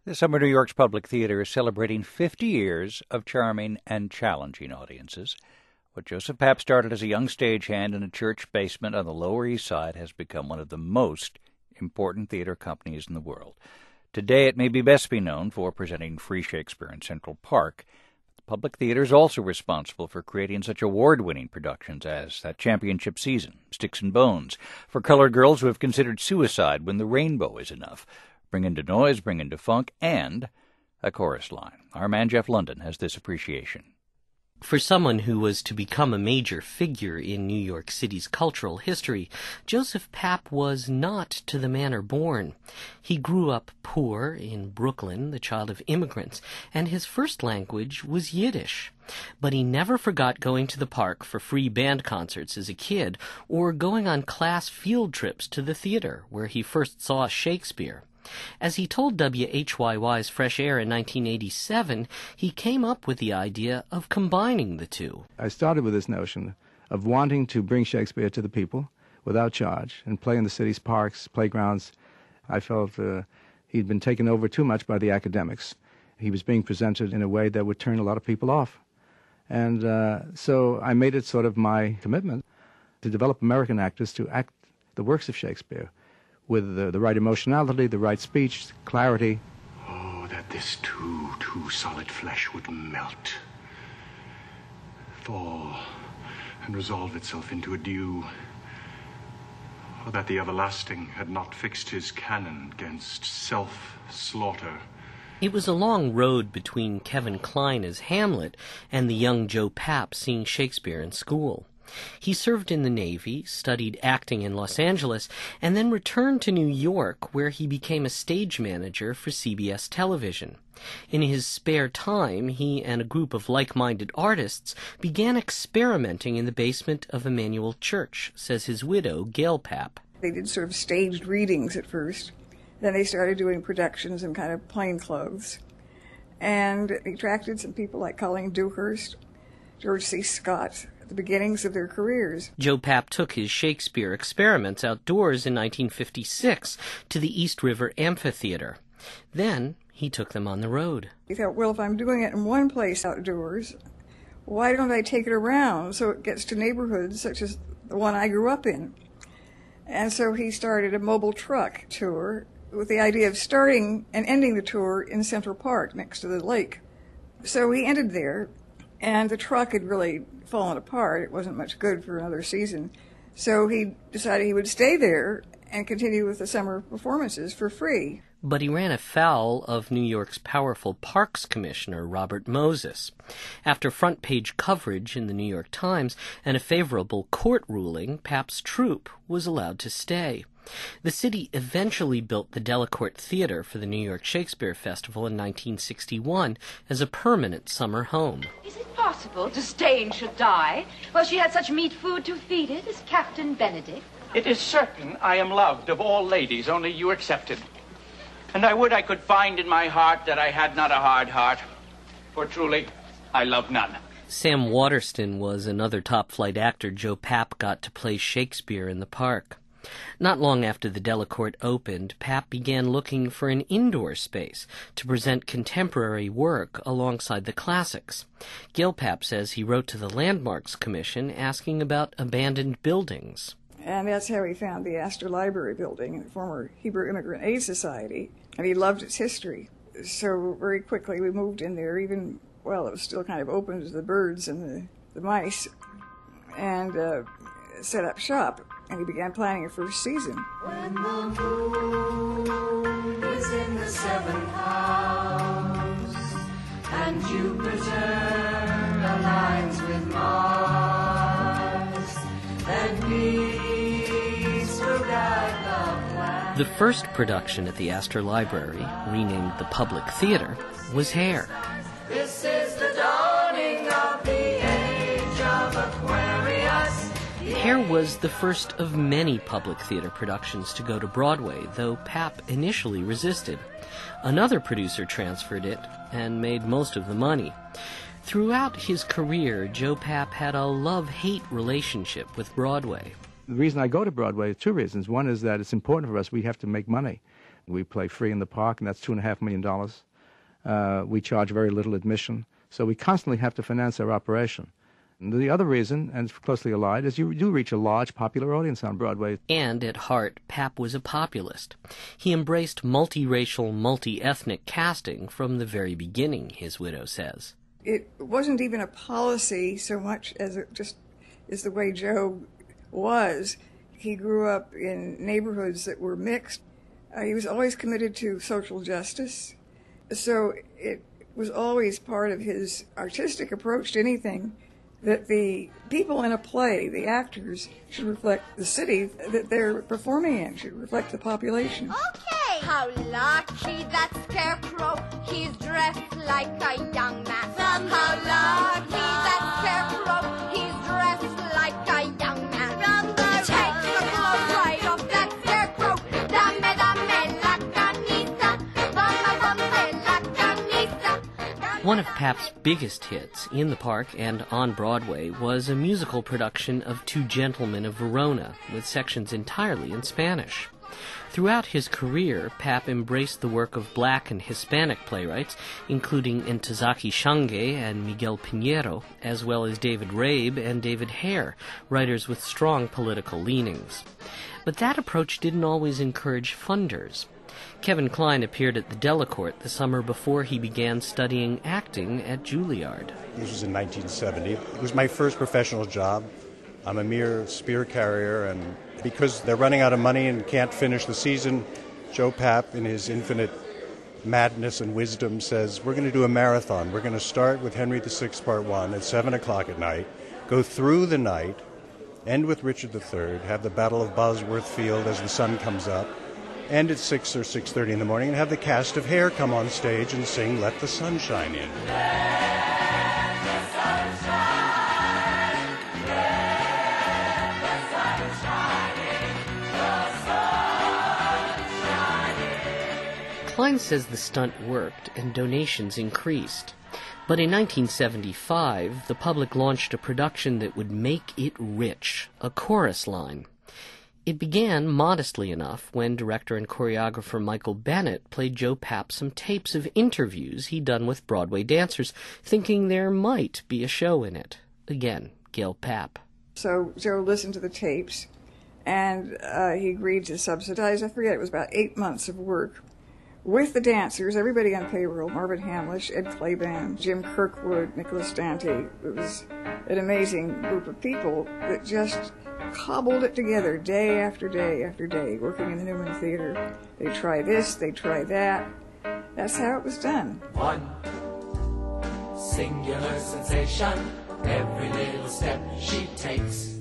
This summer, New York's Public Theater is celebrating 50 years of charming and challenging audiences. What Joseph Papp started as a young stagehand in a church basement on the Lower East Side has become one of the most important theater companies in the world. Today, it may best be known for presenting free Shakespeare in Central Park. The Public Theater is also responsible for creating such award-winning productions as That Championship Season, Sticks and Bones, for colored girls who have considered suicide when the rainbow is enough, Bring into Noise, Bring into Funk, and A Chorus Line. Our man Jeff London has this appreciation. For someone who was to become a major figure in New York City's cultural history, Joseph Papp was not to the manner born. He grew up poor in Brooklyn, the child of immigrants, and his first language was Yiddish. But he never forgot going to the park for free band concerts as a kid, or going on class field trips to the theater, where he first saw Shakespeare. As he told WHYY's Fresh Air in 1987, he came up with the idea of combining the two. I started with this notion of wanting to bring Shakespeare to the people without charge and play in the city's parks, playgrounds. I felt he'd been taken over too much by the academics. He was being presented in a way that would turn a lot of people off. And so I made it sort of my commitment to develop American actors to act the works of Shakespeare with the right emotionality, the right speech, clarity. Oh, that this too solid flesh would melt, fall, and resolve itself into a dew. Or that the everlasting had not fixed his cannon against self-slaughter. It was a long road between Kevin Kline as Hamlet and the young Joe Papp seeing Shakespeare in school. He served in the Navy, studied acting in Los Angeles, and then returned to New York, where he became a stage manager for CBS television. In his spare time, he and a group of like-minded artists began experimenting in the basement of Emmanuel Church, says his widow, Gail Papp. They did sort of staged readings at first. Then they started doing productions in kind of plain clothes. And it attracted some people like Colleen Dewhurst, George C. Scott, the beginnings of their careers. Joe Papp took his Shakespeare experiments outdoors in 1956 to the East River Amphitheater. Then he took them on the road. He thought, well, if I'm doing it in one place outdoors, why don't I take it around so it gets to neighborhoods such as the one I grew up in? And so he started a mobile truck tour with the idea of starting and ending the tour in Central Park next to the lake. So he ended there, and the truck had really fallen apart. It wasn't much good for another season. So he decided he would stay there and continue with the summer performances for free. But he ran afoul of New York's powerful Parks Commissioner, Robert Moses. After front-page coverage in the New York Times and a favorable court ruling, Papp's troupe was allowed to stay. The city eventually built the Delacorte Theater for the New York Shakespeare Festival in 1961 as a permanent summer home. Is it possible Disdain should die while she had such meat food to feed it as Captain Benedict? It is certain I am loved of all ladies, only you excepted. And I would I could find in my heart that I had not a hard heart, for truly I love none. Sam Waterston was another top-flight actor Joe Papp got to play Shakespeare in the park. Not long after the Delacorte opened, Papp began looking for an indoor space to present contemporary work alongside the classics. Gail Papp says he wrote to the Landmarks Commission asking about abandoned buildings. And that's how he found the Astor Library building, the former Hebrew Immigrant Aid Society, and he loved its history. So very quickly we moved in there, even while it was still kind of open to the birds and the mice, and set up shop. And he began planning a first season. When the moon is in the seventh house, and Jupiter aligns with Mars, then peace will guide the planet. The first production at the Astor Library, renamed the Public Theater, was Hair. This is the dawning of the age of Aquarius. Hair was the first of many public theater productions to go to Broadway, though Papp initially resisted. Another producer transferred it and made most of the money. Throughout his career, Joe Papp had a love-hate relationship with Broadway. The reason I go to Broadway is two reasons. One is that it's important for us. We have to make money. We play free in the park, and that's $2.5 million. We charge very little admission, so we constantly have to finance our operation. And the other reason, and it's closely allied, is you do reach a large popular audience on Broadway. And at heart, Papp was a populist. He embraced multiracial, multi-ethnic casting from the very beginning, his widow says. It wasn't even a policy so much as it just is the way Joe was. He grew up in neighborhoods that were mixed. He was always committed to social justice. So it was always part of his artistic approach to anything that the people in a play, the actors, should reflect the city that they're performing in, should reflect the population. Okay! How lucky that scarecrow, he's dressed like a young man. How lucky that scarecrow, he's dressed like a young man. Take the clothes right off that scarecrow. Dame, dame la camisa. Dame la camisa. One of Papp's biggest hits in the park and on Broadway was a musical production of Two Gentlemen of Verona, with sections entirely in Spanish. Throughout his career, Papp embraced the work of black and Hispanic playwrights, including Ntozake Shange and Miguel Pinheiro, as well as David Rabe and David Hare, writers with strong political leanings. But that approach didn't always encourage funders. Kevin Kline appeared at the Delacorte the summer before he began studying acting at Juilliard. This was in 1970. It was my first professional job. I'm a mere spear carrier, and because they're running out of money and can't finish the season, Joe Papp, in his infinite madness and wisdom, says, we're going to do a marathon. We're going to start with Henry VI, Part 1 at 7 o'clock at night, go through the night, end with Richard III, have the Battle of Bosworth Field as the sun comes up, end at 6 or 6:30 in the morning, and have the cast of Hair come on stage and sing Let the Sun Shine In. Kline says the stunt worked and donations increased. But in 1975, the public launched a production that would make it rich, a chorus line. It began modestly enough when director and choreographer Michael Bennett played Joe Papp some tapes of interviews he'd done with Broadway dancers, thinking there might be a show in it. Again, Gail Papp. So Joe listened to the tapes, and he agreed to subsidize, I forget, it was about 8 months of work, with the dancers, everybody on payroll, Marvin Hamlish, Ed Clayban, Jim Kirkwood, Nicholas Dante. It was an amazing group of people that just cobbled it together day after day after day, working in the Newman Theater. They try this, they try that. That's how it was done. One singular sensation, every little step she takes.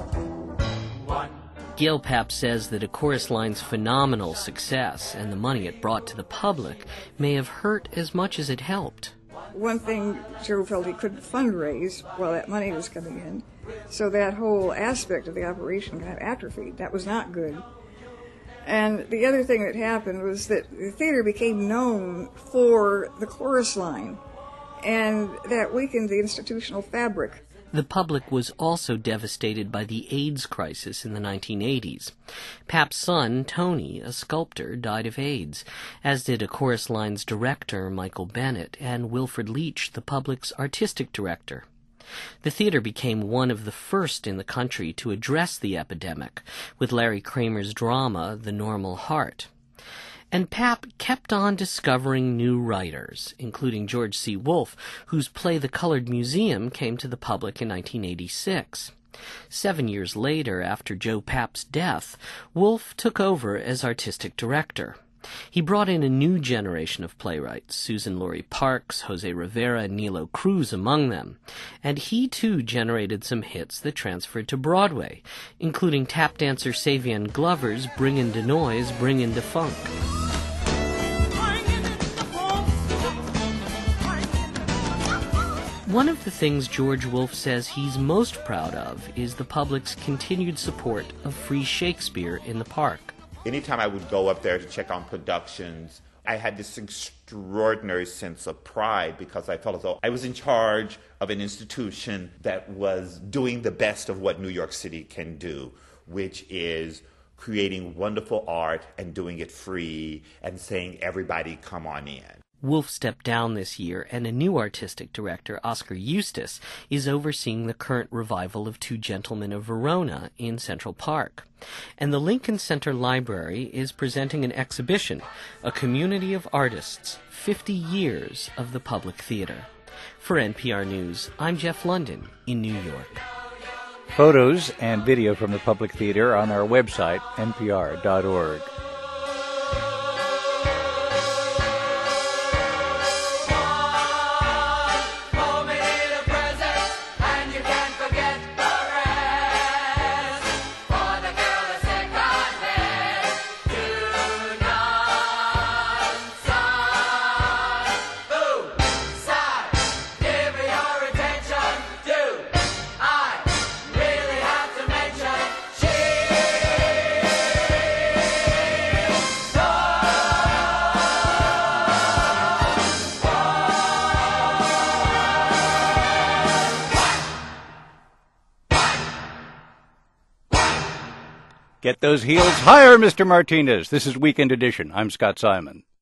One. Gail Papp says that a chorus line's phenomenal success and the money it brought to the public may have hurt as much as it helped. One thing, Joe felt he couldn't fundraise while that money was coming in, so that whole aspect of the operation kind of atrophied. That was not good. And the other thing that happened was that the theater became known for the chorus line, and that weakened the institutional fabric. The public was also devastated by the AIDS crisis in the 1980s. Papp's son, Tony, a sculptor, died of AIDS, as did a chorus line's director, Michael Bennett, and Wilfred Leach, the public's artistic director. The theater became one of the first in the country to address the epidemic, with Larry Kramer's drama, The Normal Heart. And Papp kept on discovering new writers, including George C. Wolfe, whose play The Colored Museum came to the public in 1986. 7 years later, after Joe Papp's death, Wolfe took over as artistic director. He brought in a new generation of playwrights, Susan Laurie Parks, Jose Rivera, and Nilo Cruz among them. And he, too, generated some hits that transferred to Broadway, including tap dancer Savion Glover's Bringin' de Noise, Bringin' de Funk. One of the things George Wolfe says he's most proud of is the public's continued support of free Shakespeare in the park. Anytime I would go up there to check on productions, I had this extraordinary sense of pride because I felt as though I was in charge of an institution that was doing the best of what New York City can do, which is creating wonderful art and doing it free and saying, everybody come on in. Wolf stepped down this year, and a new artistic director, Oscar Eustace, is overseeing the current revival of Two Gentlemen of Verona in Central Park. And the Lincoln Center Library is presenting an exhibition, A Community of Artists, 50 Years of the Public Theater. For NPR News, I'm Jeff London in New York. Photos and video from the Public Theater are on our website, npr.org. Get those heels higher, Mr. Martinez. This is Weekend Edition. I'm Scott Simon.